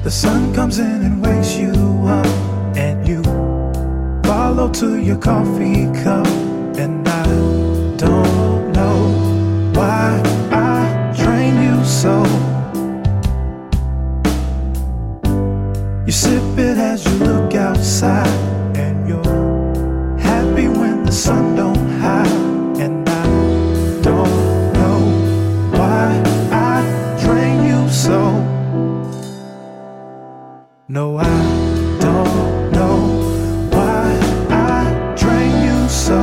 The sun comes in and wakes you up, and you follow to your coffee cup. And I don't know why I drain you so. You sip it as you look outside, and you're happy when the sun don't hide. And I don't know why I drain you so. No, I don't know why I drain you so.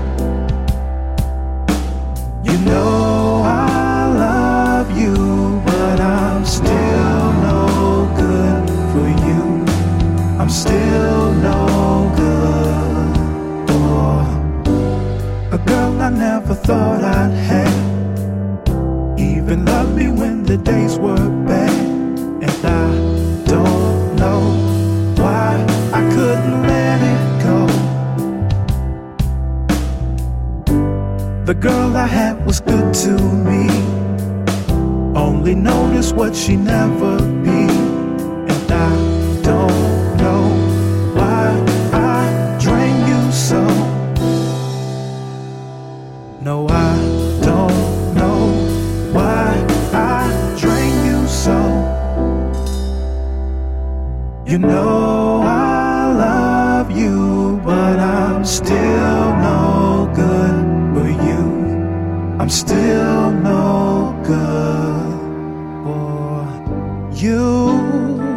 You know I love you, but I'm still no good for you. I'm still no good for a girl I never thought I'd have. Even loved me when the days were bad. And I don't know why I couldn't let it go. The girl I had was good to me, only noticed what she never be. And I don't know why I drain you so. No, I don't know why I drain you so. You know I love you, but I'm still no good for you. I'm still no good for you.